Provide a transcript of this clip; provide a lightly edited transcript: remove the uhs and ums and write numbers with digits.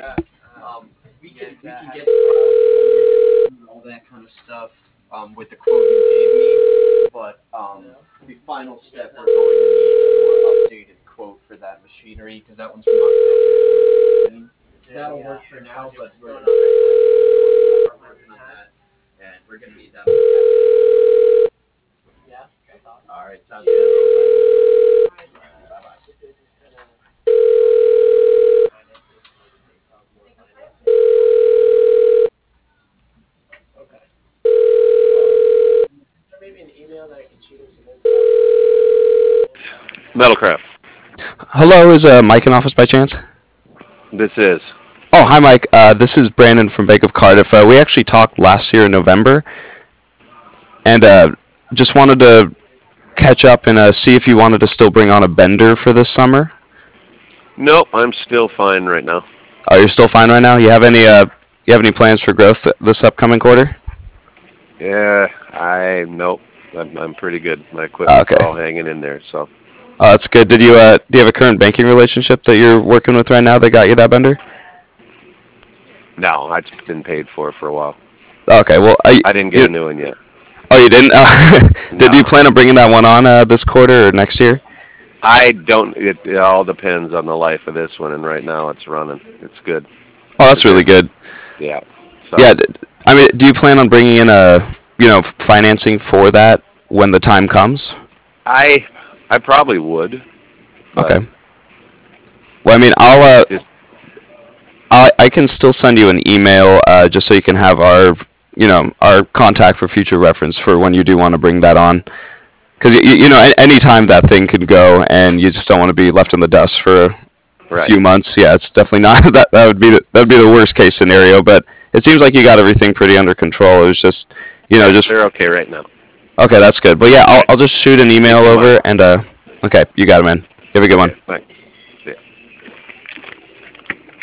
We can get all that kind of stuff with the quote you gave me, but the final step we're going to need a more updated quote for that machinery because that one's from October 2016. That'll work for now, but we're working on that, and we're going to need that. All right, sounds good. Bye bye. Okay. Maybe an email that I can shoot him some Metalcraft. Hello, is Mike in office by chance? This is. Oh, hi, Mike. This is Brandon from Bank of Cardiff. We actually talked last year in November, and just wanted to catch up and see if you wanted to still bring on a bender for this summer. Nope, I'm still fine right now. Oh, you're still fine right now. You have any plans for growth this upcoming quarter? Yeah, nope. I'm pretty good. My equipment's Okay. all hanging in there. So Oh, that's good. Do you have a current banking relationship that you're working with right now that got you that bender? no, it's been paid for a while. Okay. Well, I didn't get you, a new one yet. oh, you didn't. Did No, you plan on bringing that one on this quarter or next year? I don't. It all depends on the life of this one, and right now it's running. It's good. Oh, It's a that's really good. good. Yeah. Yeah. So I mean, do you plan on bringing in financing for that when the time comes? I I probably would, but Okay. Well, I mean, just I can still send you an email just so you can have our contact for future reference for when you do want to bring that on. Because any time that thing could go, and you just don't want to be left in the dust for a right. few months. Yeah, it's definitely not that would be the worst case scenario. But it seems like you got everything pretty under control. It was just Yeah, just they're okay right now. okay. That's good. But yeah, All right. I'll just shoot an email Thank you, Mike. over and okay, you got it, man. You have a good Okay. one. Bye.